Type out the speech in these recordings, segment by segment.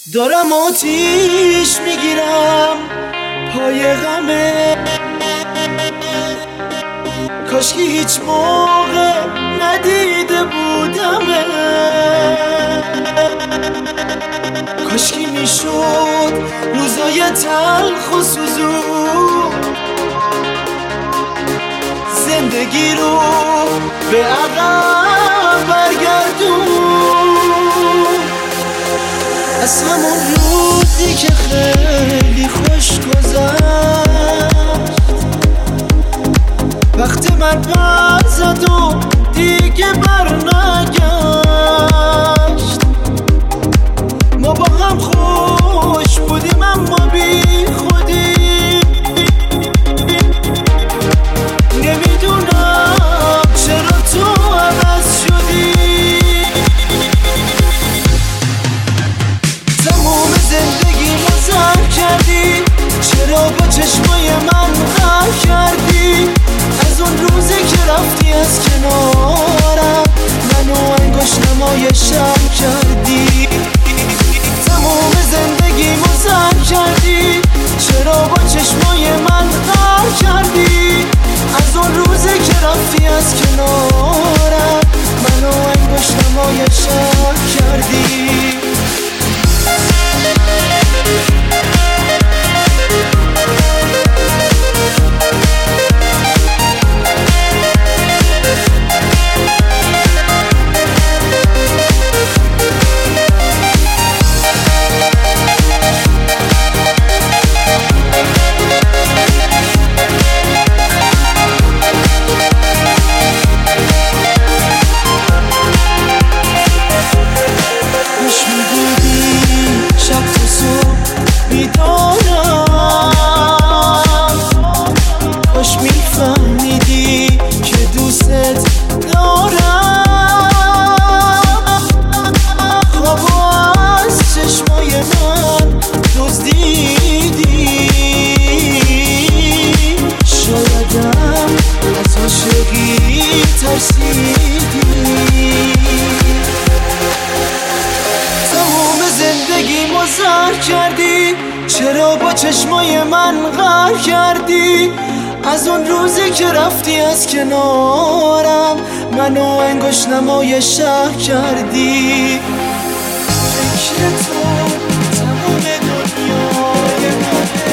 دارم آتیش میگیرم پای غمه، کاشکی هیچ موقع ندیده بودمه، کاشکی میشد روزای تلخ و سوزون زندگی رو به عقب برگردون. از همون روزی که خیلی خوش گذشت، وقتی من بر زد و دیگه بر نگشت، ما با هم خوش بودیم اما بی خودی، نمیدونم چرا تو عوض شدی. تموم زندگیمو زهر کردی، چرا با چشمای من غر کردی؟ از اون روزی که رفتی از کنارم منو انگشتمای شهر کردی. تموم زندگیمو زهر کردی، چرا با چشمای من غر کردی؟ از اون روزی که رفتی از کنارم منو انگشتمای شهر کردی. کاش میفهمیدی که دوست دارم، خوابو از چشمای من دزدیدی، شایدم از عاشقی ترسیدی. تمام زندگیمو زهر کردی، چرا با چشمای من غر کردی؟ از اون روزی که رفتی از کنارم منو انگشتنمای شهر کردی. فکر تو تمام دنیای منه،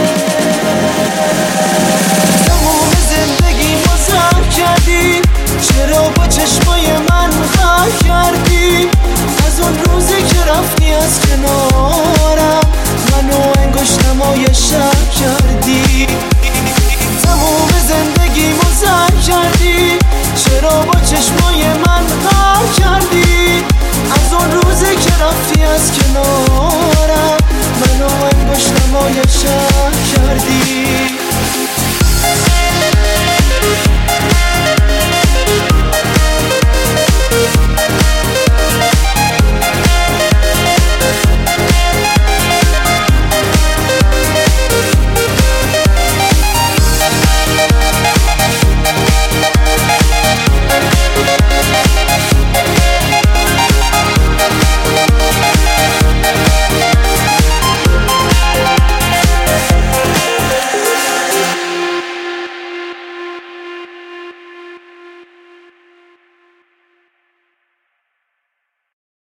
تمام زندگیمو زهر کردی، چرا با چشمای من غر کردی؟ از اون روزی که رفتی از کنارم منو انگشتنمای شهر کردی. تموم زندگیمو زهر کردی، چرا با چشمای من غر کردی؟ از اون روزی که رفتی از کنارم منو انگشتنمای شهر کردی.